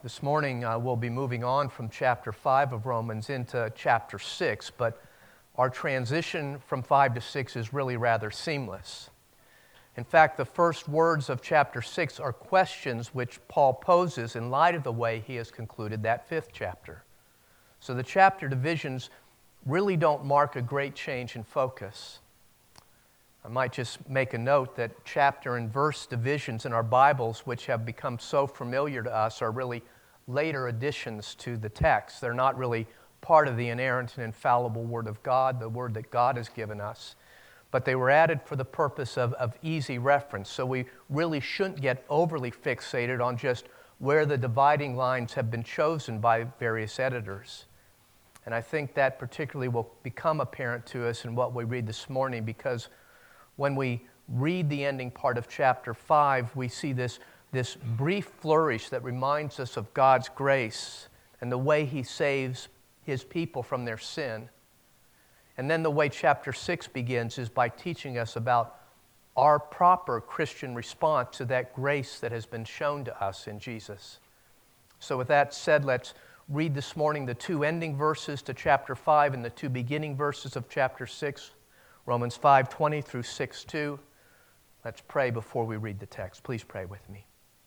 This morning we'll be moving on from chapter 5 of Romans into chapter 6, but our transition from 5 to 6 is really rather seamless. In fact, the first words of chapter 6 are questions which Paul poses in light of the way he has concluded that 5th chapter. So the chapter divisions really don't mark a great change in focus. I might just make a note that chapter and verse divisions in our Bibles, which have become so familiar to us, are really later additions to the text. They're not really part of the inerrant and infallible Word of God, the Word that God has given us. But they were added for the purpose of easy reference. So we really shouldn't get overly fixated on just where the dividing lines have been chosen by various editors. And I think that particularly will become apparent to us in what we read this morning, because when we read the ending part of chapter 5, we see this brief flourish that reminds us of God's grace and the way He saves His people from their sin. And then the way chapter 6 begins is by teaching us about our proper Christian response to that grace that has been shown to us in Jesus. So with that said, let's read this morning the two ending verses to chapter 5 and the two beginning verses of chapter 6. Romans 5:20 through 6:2. Let's pray before we read the text. Please pray with me.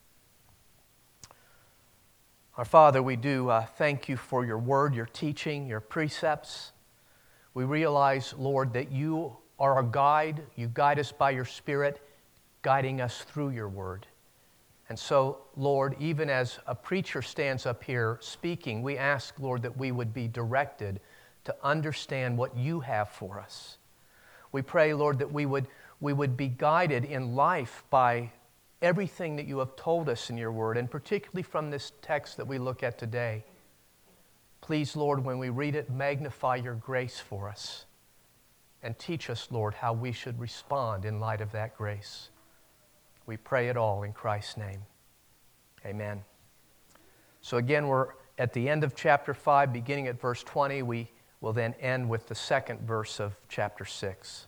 Our Father, we do thank you for your word, your teaching, your precepts. We realize, Lord, that you are our guide. You guide us by your Spirit, guiding us through your word. And so, Lord, even as a preacher stands up here speaking, we ask, Lord, that we would be directed to understand what you have for us. We pray, Lord, that we would be guided in life by everything that you have told us in your word, and particularly from this text that we look at today. Please, Lord, when we read it, magnify your grace for us and teach us, Lord, how we should respond in light of that grace. We pray it all in Christ's name. Amen. So again, we're at the end of chapter 5, beginning at verse 20. We will then end with the second verse of chapter 6.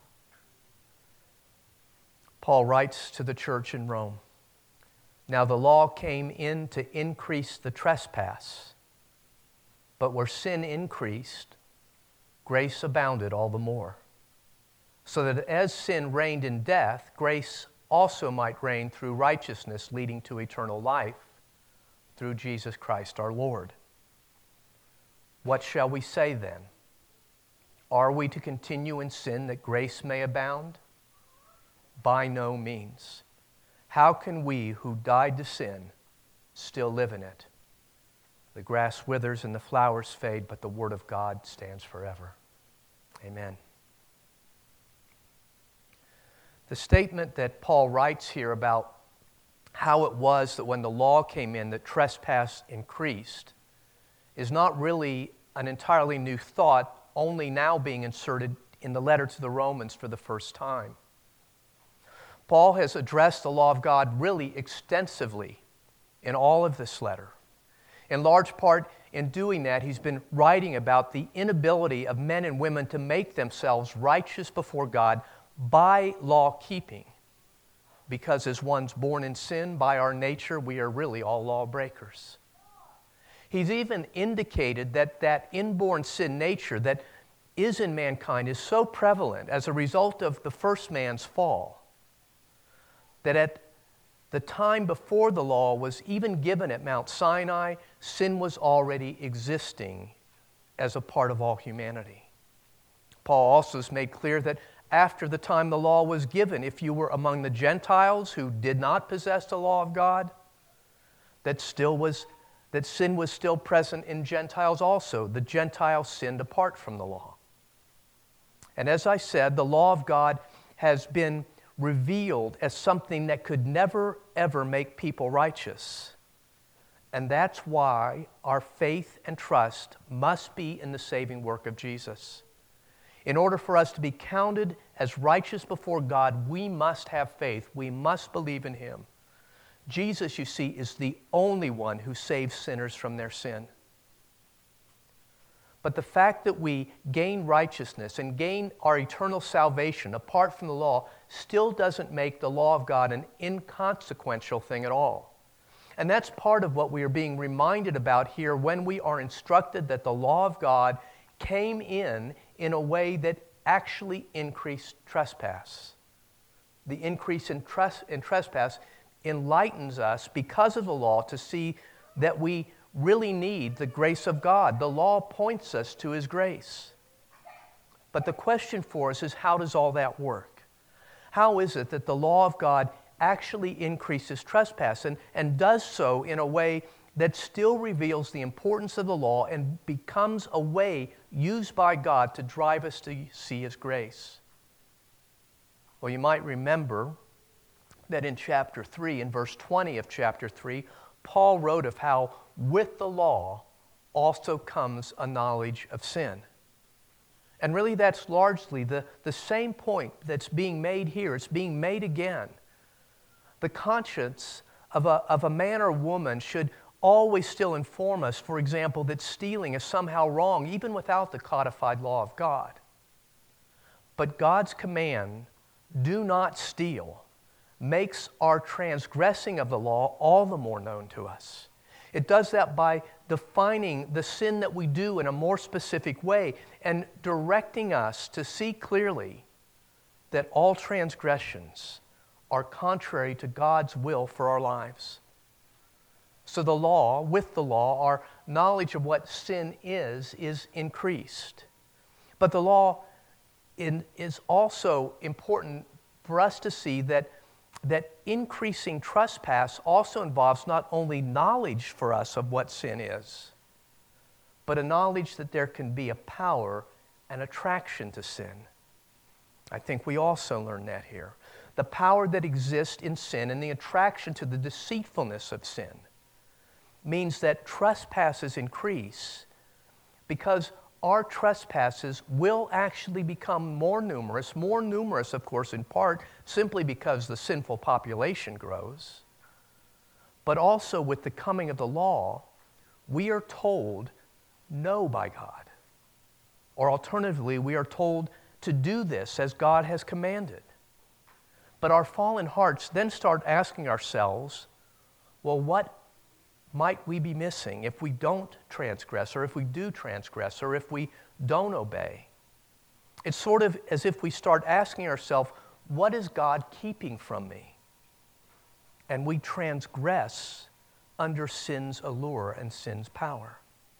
Paul writes to the church in Rome, "Now the law came in to increase the trespass, but where sin increased, grace abounded all the more, so that as sin reigned in death, grace also might reign through righteousness, leading to eternal life, through Jesus Christ our Lord. What shall we say then? Are we to continue in sin that grace may abound? By no means. How can we who died to sin still live in it? The grass withers and the flowers fade, but the word of God stands forever." Amen. The statement that Paul writes here about how it was that when the law came in, that trespass increased, is not really an entirely new thought, only now being inserted in the letter to the Romans for the first time. Paul has addressed the law of God really extensively in all of this letter. In large part, in doing that, he's been writing about the inability of men and women to make themselves righteous before God by law-keeping. Because as one's born in sin, by our nature, we are really all lawbreakers. He's even indicated that that inborn sin nature that is in mankind is so prevalent as a result of the first man's fall, that at the time before the law was even given at Mount Sinai, sin was already existing as a part of all humanity. Paul also has made clear that after the time the law was given, if you were among the Gentiles who did not possess the law of God, that sin was still present in Gentiles also. The Gentiles sinned apart from the law. And as I said, the law of God has been revealed as something that could never, ever make people righteous. And that's why our faith and trust must be in the saving work of Jesus. In order for us to be counted as righteous before God, we must have faith. We must believe in Him. Jesus, you see, is the only one who saves sinners from their sin. But the fact that we gain righteousness and gain our eternal salvation apart from the law still doesn't make the law of God an inconsequential thing at all. And that's part of what we are being reminded about here when we are instructed that the law of God came in a way that actually increased trespass. The increase in trespass enlightens us because of the law to see that we really need the grace of God. The law points us to His grace. But the question for us is, how does all that work? How is it that the law of God actually increases trespass and does so in a way that still reveals the importance of the law and becomes a way used by God to drive us to see His grace? Well, you might remember that in chapter 3, in verse 20 of chapter 3, Paul wrote of how with the law also comes a knowledge of sin. And really that's largely the same point that's being made here. It's being made again. The conscience of a man or woman should always still inform us, for example, that stealing is somehow wrong, even without the codified law of God. But God's command, do not steal, makes our transgressing of the law all the more known to us. It does that by defining the sin that we do in a more specific way and directing us to see clearly that all transgressions are contrary to God's will for our lives. So the law, with the law, our knowledge of what sin is increased. But the law is also important for us to see that increasing trespass also involves not only knowledge for us of what sin is, but a knowledge that there can be a power and attraction to sin. I think we also learn that here. The power that exists in sin and the attraction to the deceitfulness of sin means that trespasses increase because our trespasses will actually become more numerous, of course, in part simply because the sinful population grows. But also with the coming of the law, we are told no by God. Or alternatively, we are told to do this as God has commanded. But our fallen hearts then start asking ourselves, well, what might we be missing if we don't transgress, or if we do transgress, or if we don't obey? It's sort of as if we start asking ourselves, what is God keeping from me? And we transgress under sin's allure and sin's power.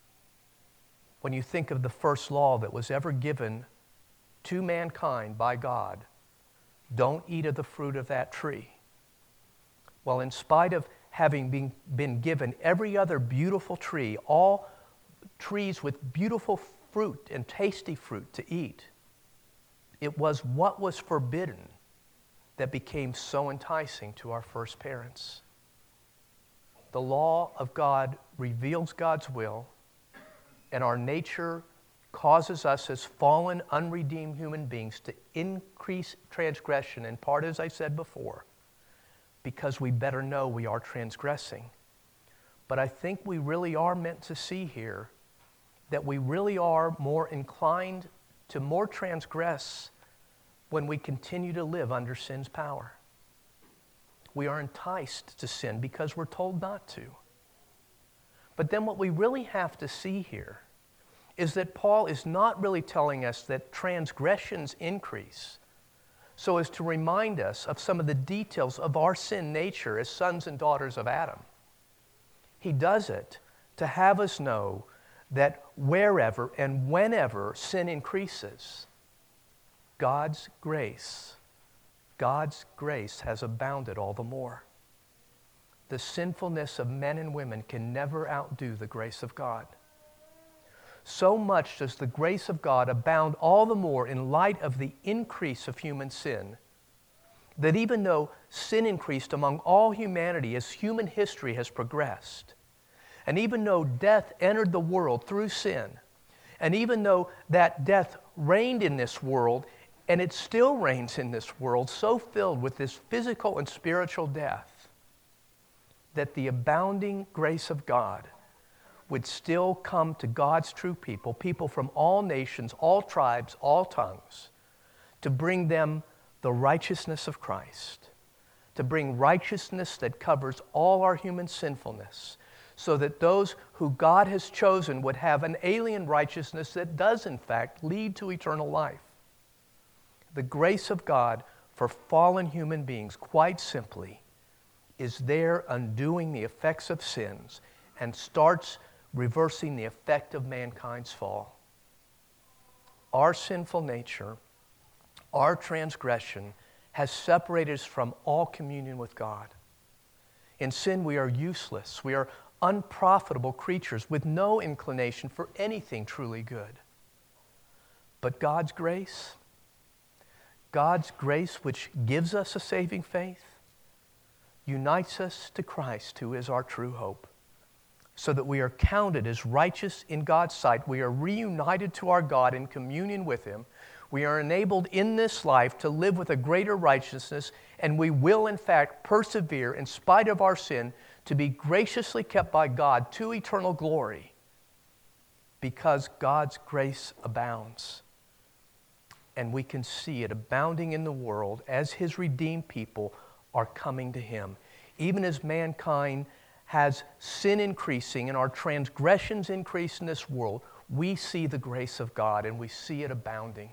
When you think of the first law that was ever given to mankind by God, don't eat of the fruit of that tree. Well, in spite of having been given every other beautiful tree, all trees with beautiful fruit and tasty fruit to eat, it was what was forbidden that became so enticing to our first parents. The law of God reveals God's will, and our nature causes us as fallen, unredeemed human beings to increase transgression, in part, as I said before, because we better know we are transgressing. But I think we really are meant to see here that we really are more inclined to more transgress when we continue to live under sin's power. We are enticed to sin because we're told not to. But then what we really have to see here is that Paul is not really telling us that transgressions increase so as to remind us of some of the details of our sin nature as sons and daughters of Adam. He does it to have us know that wherever and whenever sin increases, God's grace has abounded all the more. The sinfulness of men and women can never outdo the grace of God. So much does the grace of God abound all the more in light of the increase of human sin, that even though sin increased among all humanity as human history has progressed, and even though death entered the world through sin, and even though that death reigned in this world, and it still reigns in this world, so filled with this physical and spiritual death, that the abounding grace of God would still come to God's true people, people from all nations, all tribes, all tongues, to bring them the righteousness of Christ, to bring righteousness that covers all our human sinfulness, so that those who God has chosen would have an alien righteousness that does, in fact, lead to eternal life. The grace of God for fallen human beings, quite simply, is there undoing the effects of sins and starts reversing the effect of mankind's fall. Our sinful nature, our transgression, has separated us from all communion with God. In sin, we are useless. We are unprofitable creatures with no inclination for anything truly good. But God's grace, which gives us a saving faith, unites us to Christ, who is our true hope, so that we are counted as righteous in God's sight. We are reunited to our God in communion with Him. We are enabled in this life to live with a greater righteousness, and we will, in fact, persevere in spite of our sin to be graciously kept by God to eternal glory, because God's grace abounds. And we can see it abounding in the world as His redeemed people are coming to Him. Even as mankind has sin increasing and our transgressions increase in this world, we see the grace of God and we see it abounding.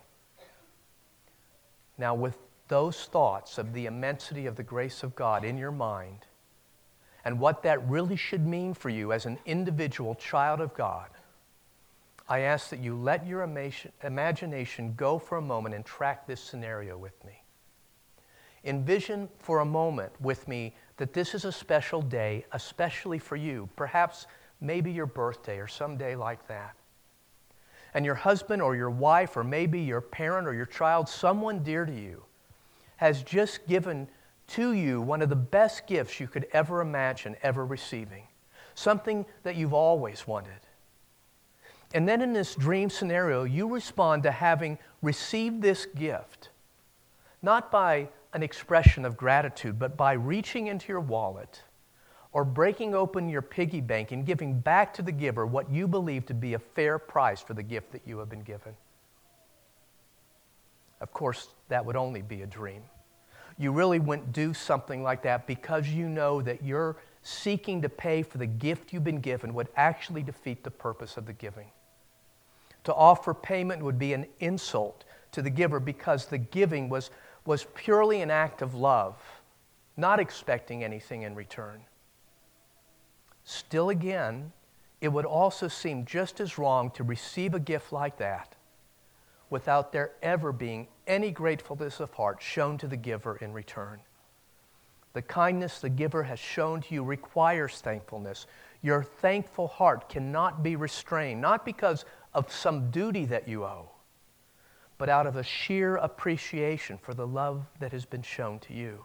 Now, with those thoughts of the immensity of the grace of God in your mind, and what that really should mean for you as an individual child of God, I ask that you let your imagination go for a moment and track this scenario with me. Envision for a moment with me that this is a special day, especially for you, perhaps maybe your birthday or some day like that. And your husband or your wife or maybe your parent or your child, someone dear to you, has just given to you one of the best gifts you could ever imagine ever receiving, something that you've always wanted. And then in this dream scenario, you respond to having received this gift, not by an expression of gratitude, but by reaching into your wallet or breaking open your piggy bank and giving back to the giver what you believe to be a fair price for the gift that you have been given. Of course, that would only be a dream. You really wouldn't do something like that because you know that you're seeking to pay for the gift you've been given would actually defeat the purpose of the giving. To offer payment would be an insult to the giver because the giving was purely an act of love, not expecting anything in return. Still again, it would also seem just as wrong to receive a gift like that without there ever being any gratefulness of heart shown to the giver in return. The kindness the giver has shown to you requires thankfulness. Your thankful heart cannot be restrained, not because of some duty that you owe, but out of a sheer appreciation for the love that has been shown to you.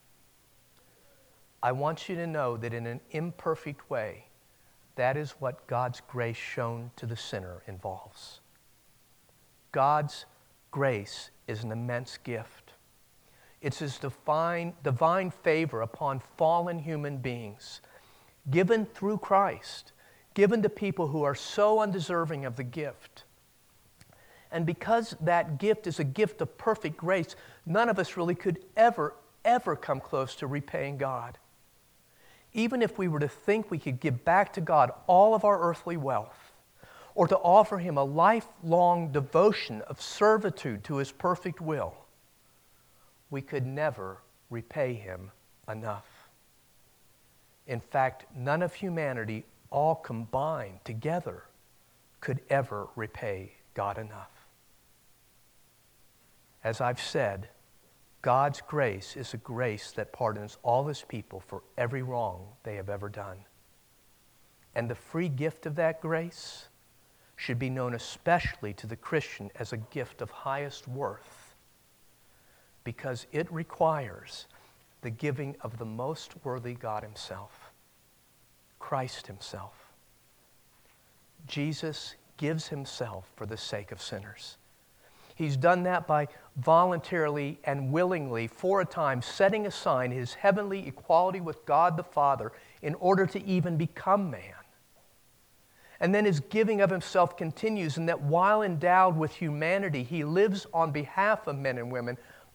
I want you to know that in an imperfect way, that is what God's grace shown to the sinner involves. God's grace is an immense gift. It's His divine favor upon fallen human beings, given through Christ, given to people who are so undeserving of the gift. And because that gift is a gift of perfect grace, none of us really could ever come close to repaying God. Even if we were to think we could give back to God all of our earthly wealth, or to offer Him a lifelong devotion of servitude to His perfect will, we could never repay Him enough. In fact, none of humanity, all combined together, could ever repay God enough. As I've said, God's grace is a grace that pardons all His people for every wrong they have ever done. And the free gift of that grace should be known especially to the Christian as a gift of highest worth, because it requires the giving of the most worthy God Himself, Christ Himself. Jesus gives Himself for the sake of sinners. He's done that by voluntarily and willingly, for a time, setting aside His heavenly equality with God the Father in order to even become man. And then His giving of Himself continues in that while endowed with humanity, He lives on behalf of men and women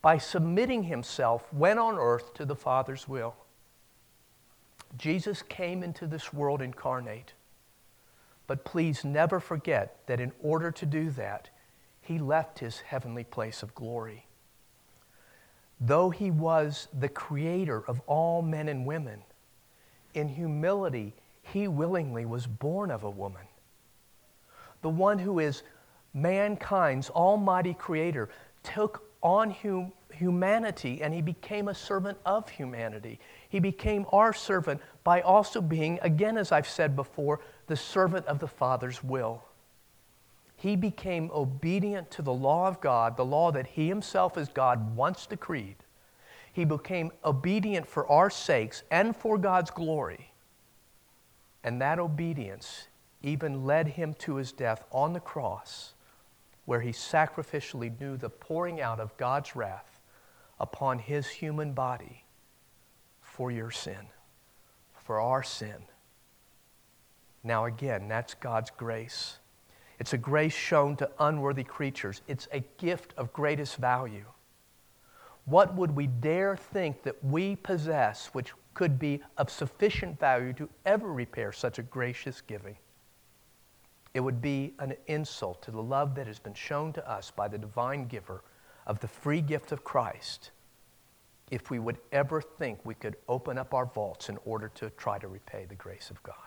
by submitting himself when on earth to the Father's will. Jesus came into this world incarnate. But please never forget that in order to do that, he left his heavenly place of glory. Though he was the creator of all men and women, in humility, he willingly was born of a woman. The one who is mankind's almighty creator took on humanity, and he became a servant of humanity. He became our servant by also being, again, as I've said before, the servant of the Father's will. He became obedient to the law of God, the law that he himself as God once decreed. He became obedient for our sakes and for God's glory. And that obedience even led him to his death on the cross, where he sacrificially knew the pouring out of God's wrath upon his human body for your sin, for our sin. Now again, that's God's grace. It's a grace shown to unworthy creatures. It's a gift of greatest value. What would we dare think that we possess which could be of sufficient value to ever repair such a gracious giving? It would be an insult to the love that has been shown to us by the divine giver of the free gift of Christ if we would ever think we could open up our vaults in order to try to repay the grace of God.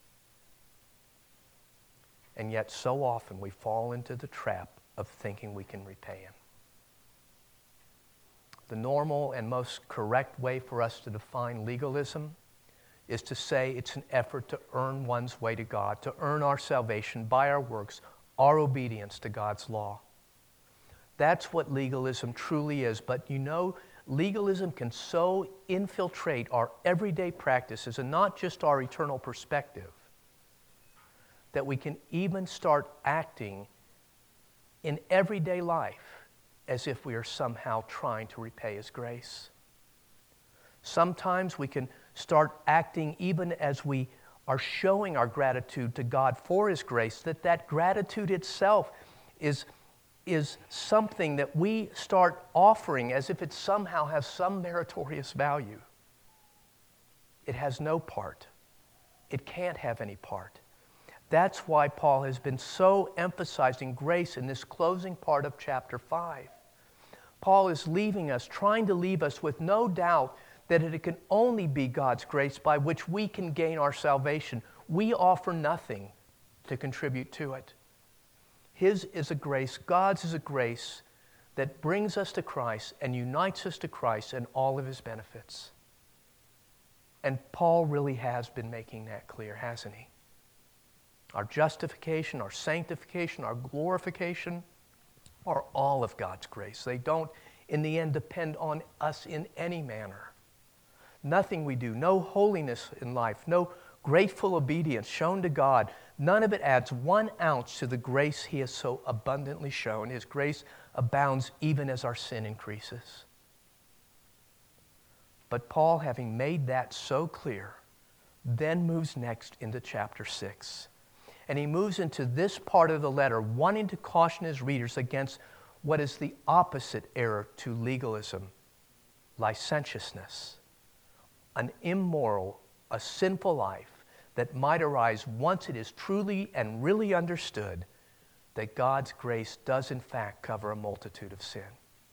And yet so often we fall into the trap of thinking we can repay him. The normal and most correct way for us to define legalism is to say it's an effort to earn one's way to God, to earn our salvation by our works, our obedience to God's law. That's what legalism truly is. But you know, legalism can so infiltrate our everyday practices and not just our eternal perspective, that we can even start acting in everyday life as if we are somehow trying to repay his grace. Sometimes we can start acting even as we are showing our gratitude to God for his grace, that gratitude itself is something that we start offering as if it somehow has some meritorious value. It has no part. It can't have any part. That's why Paul has been so emphasizing grace in this closing part of chapter 5. Paul is trying to leave us with no doubt that it can only be God's grace by which we can gain our salvation. We offer nothing to contribute to it. His is a grace, God's is a grace that brings us to Christ and unites us to Christ and all of his benefits. And Paul really has been making that clear, hasn't he? Our justification, our sanctification, our glorification are all of God's grace. They don't, in the end, depend on us in any manner. Nothing we do, no holiness in life, no grateful obedience shown to God, none of it adds 1 ounce to the grace he has so abundantly shown. His grace abounds even as our sin increases. But Paul, having made that so clear, then moves next into chapter 6. And he moves into this part of the letter, wanting to caution his readers against what is the opposite error to legalism: licentiousness, an immoral, a sinful life that might arise once it is truly and really understood that God's grace does in fact cover a multitude of sin.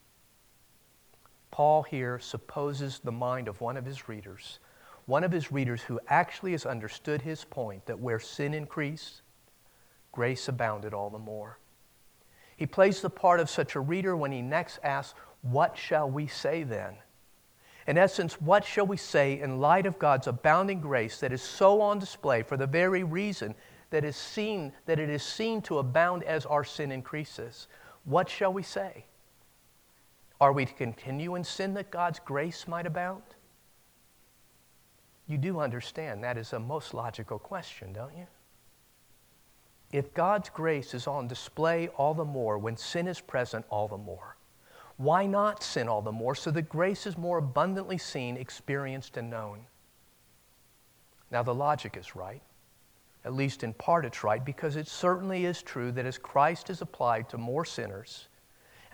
Paul here supposes the mind of one of his readers who actually has understood his point that where sin increased, grace abounded all the more. He plays the part of such a reader when he next asks, "What shall we say then?" In essence, what shall we say in light of God's abounding grace that is so on display for the very reason that it is seen to abound as our sin increases? What shall we say? Are we to continue in sin that God's grace might abound? You do understand that is a most logical question, don't you? If God's grace is on display all the more when sin is present all the more, why not sin all the more so that grace is more abundantly seen, experienced, and known? Now the logic is right. At least in part it's right, because it certainly is true that as Christ is applied to more sinners,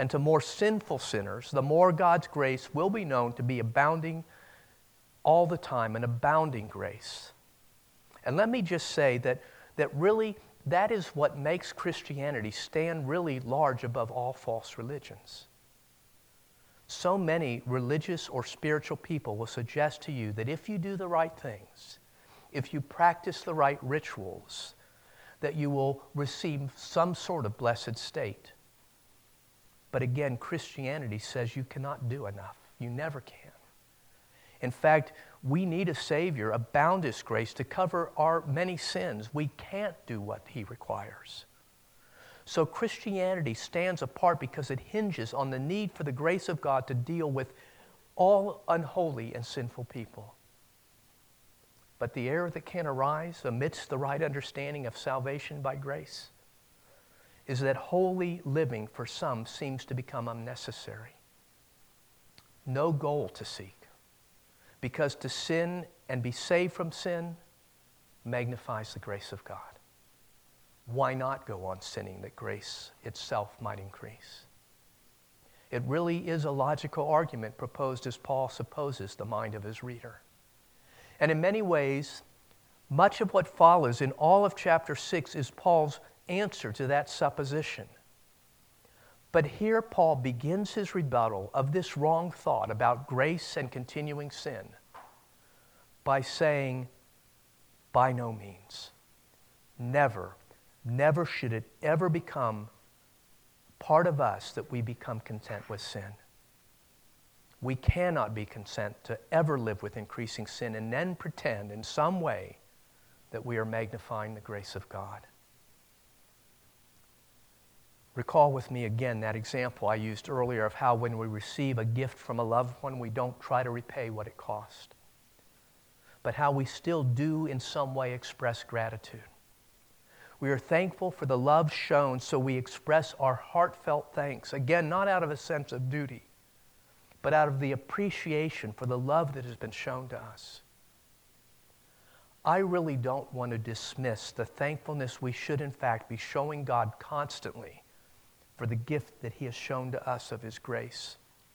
And to more sinful sinners, the more God's grace will be known to be abounding all the time, an abounding grace. And let me just say that really that is what makes Christianity stand really large above all false religions. So many religious or spiritual people will suggest to you that if you do the right things, if you practice the right rituals, that you will receive some sort of blessed state. But again, Christianity says you cannot do enough. You never can. In fact, we need a Savior, a boundless grace to cover our many sins. We can't do what He requires. So Christianity stands apart because it hinges on the need for the grace of God to deal with all unholy and sinful people. But the error that can arise amidst the right understanding of salvation by grace is that holy living for some seems to become unnecessary. No goal to seek, because to sin and be saved from sin magnifies the grace of God. Why not go on sinning that grace itself might increase? It really is a logical argument proposed as Paul supposes the mind of his reader. And in many ways, much of what follows in all of chapter 6 is Paul's answer to that supposition. But here Paul begins his rebuttal of this wrong thought about grace and continuing sin by saying, by no means, never should it ever become part of us that we become content with sin. We cannot be content to ever live with increasing sin and then pretend in some way that we are magnifying the grace of God. Recall with me again that example I used earlier of how when we receive a gift from a loved one, we don't try to repay what it cost, but how we still do in some way express gratitude. We are thankful for the love shown, so we express our heartfelt thanks, again, not out of a sense of duty, but out of the appreciation for the love that has been shown to us. I really don't want to dismiss the thankfulness we should in fact be showing God constantly for the gift that He has shown to us of His grace.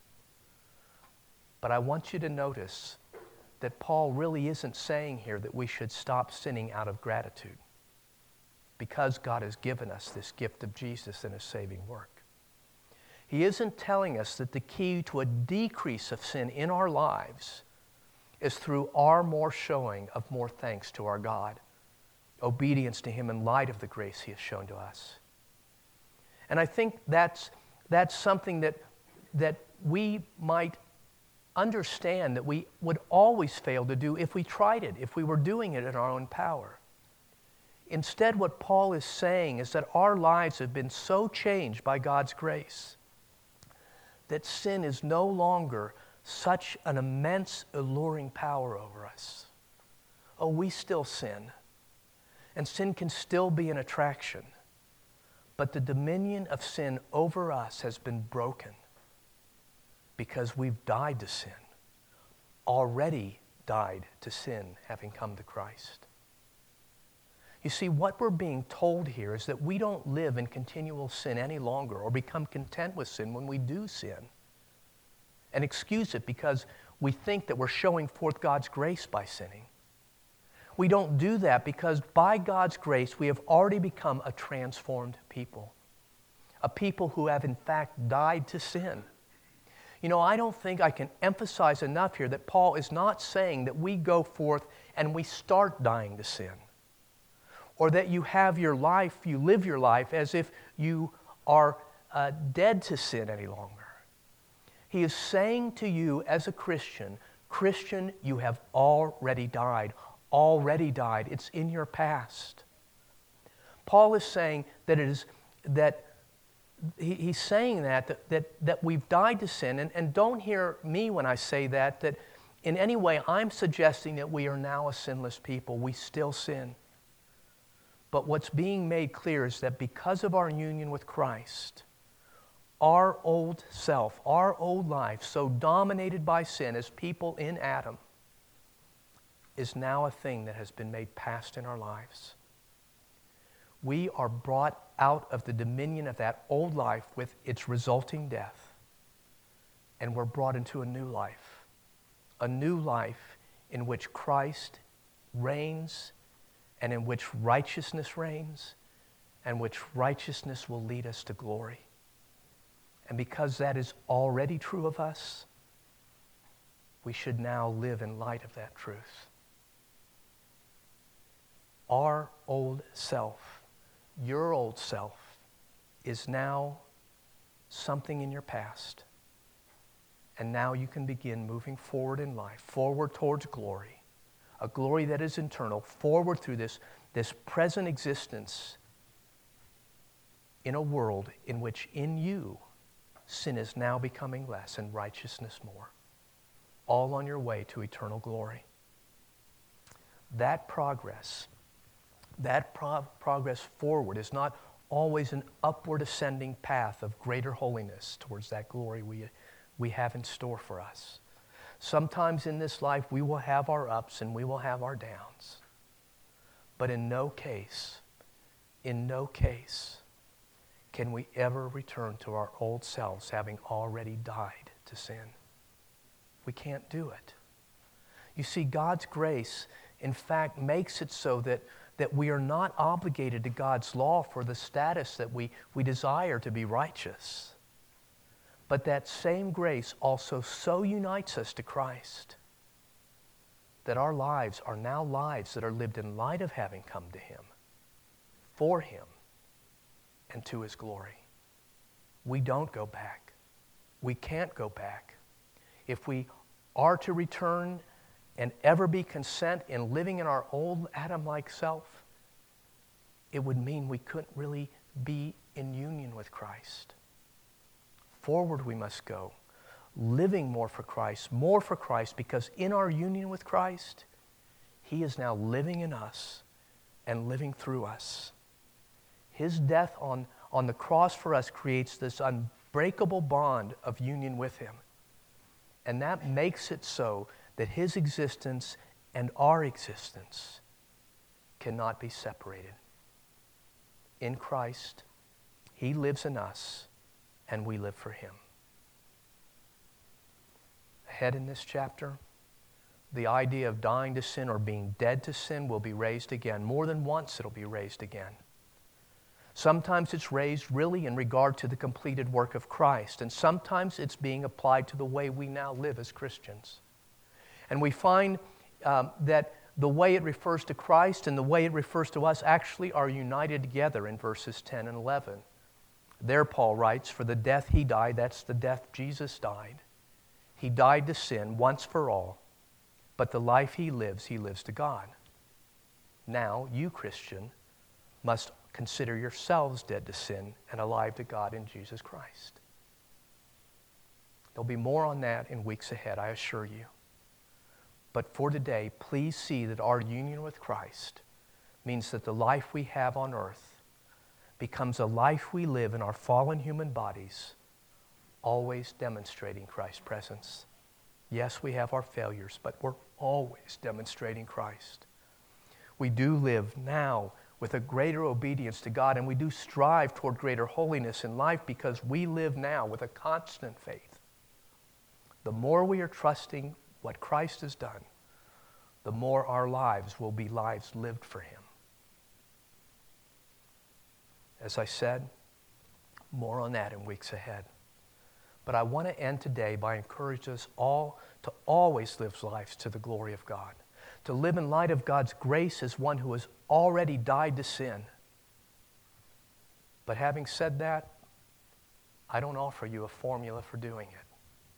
But I want you to notice that Paul really isn't saying here that we should stop sinning out of gratitude because God has given us this gift of Jesus and His saving work. He isn't telling us that the key to a decrease of sin in our lives is through our more showing of more thanks to our God, obedience to Him in light of the grace He has shown to us. And I think that's something that we might understand that we would always fail to do if we tried it, if we were doing it in our own power. Instead, what Paul is saying is that our lives have been so changed by God's grace that sin is no longer such an immense, alluring power over us. Oh, we still sin, and sin can still be an attraction, but the dominion of sin over us has been broken because we've died to sin, already died to sin, having come to Christ. You see, what we're being told here is that we don't live in continual sin any longer or become content with sin when we do sin and excuse it because we think that we're showing forth God's grace by sinning. We don't do that because by God's grace we have already become a transformed people, a people who have in fact died to sin. You know, I don't think I can emphasize enough here that Paul is not saying that we go forth and we start dying to sin, or that you have your life, you live your life as if you are dead to sin any longer. He is saying to you as a Christian, Christian, you have already died. Already died. It's in your past. Paul is saying he's saying that we've died to sin, and don't hear me when I say that in any way I'm suggesting that we are now a sinless people. We still sin. But what's being made clear is that because of our union with Christ, our old self, our old life, so dominated by sin as people in Adam, is now a thing that has been made past in our lives. We are brought out of the dominion of that old life with its resulting death, and we're brought into a new life in which Christ reigns and in which righteousness reigns, and which righteousness will lead us to glory. And because that is already true of us, we should now live in light of that truth. Our old self, your old self, is now something in your past. And now you can begin moving forward in life, forward towards glory, a glory that is internal, forward through this present existence in a world in which in you sin is now becoming less and righteousness more, all on your way to eternal glory. That progress forward is not always an upward ascending path of greater holiness towards that glory we have in store for us. Sometimes in this life we will have our ups and we will have our downs. But in no case can we ever return to our old selves having already died to sin. We can't do it. You see, God's grace, in fact, makes it so that we are not obligated to God's law for the status that we desire to be righteous. But that same grace also so unites us to Christ that our lives are now lives that are lived in light of having come to Him, for Him, and to His glory. We don't go back. We can't go back. If we are to return and ever be content in living in our old Adam-like self, it would mean we couldn't really be in union with Christ. Forward we must go, living more for Christ, because in our union with Christ, He is now living in us and living through us. His death on the cross for us creates this unbreakable bond of union with Him. And that makes it so that His existence and our existence cannot be separated. In Christ, He lives in us, and we live for Him. Ahead in this chapter, the idea of dying to sin or being dead to sin will be raised again. More than once it'll be raised again. Sometimes it's raised really in regard to the completed work of Christ, and sometimes it's being applied to the way we now live as Christians. And we find that the way it refers to Christ and the way it refers to us actually are united together in verses 10 and 11. There Paul writes, "For the death He died," that's the death Jesus died. "He died to sin once for all, but the life He lives to God. Now, you, Christian, must consider yourselves dead to sin and alive to God in Jesus Christ." There'll be more on that in weeks ahead, I assure you. But for today, please see that our union with Christ means that the life we have on earth becomes a life we live in our fallen human bodies, always demonstrating Christ's presence. Yes, we have our failures, but we're always demonstrating Christ. We do live now with a greater obedience to God, and we do strive toward greater holiness in life because we live now with a constant faith. The more we are trusting what Christ has done, the more our lives will be lives lived for Him. As I said, more on that in weeks ahead. But I want to end today by encouraging us all to always live lives to the glory of God, to live in light of God's grace as one who has already died to sin. But having said that, I don't offer you a formula for doing it.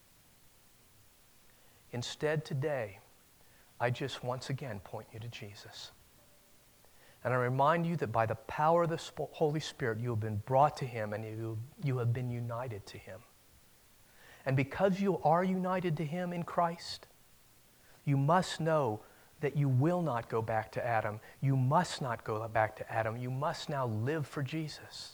Instead, today, I just once again point you to Jesus. And I remind you that by the power of the Holy Spirit, you have been brought to Him and you have been united to Him. And because you are united to Him in Christ, you must know that you will not go back to Adam. You must not go back to Adam. You must now live for Jesus.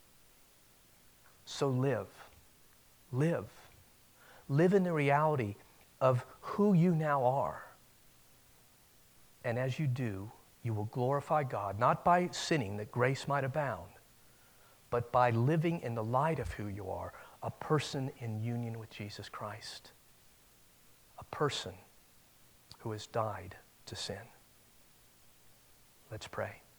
So live. Live. Live in the reality of who you now are. And as you do, you will glorify God, not by sinning that grace might abound, but by living in the light of who you are, a person in union with Jesus Christ, a person who has died to sin. Let's pray.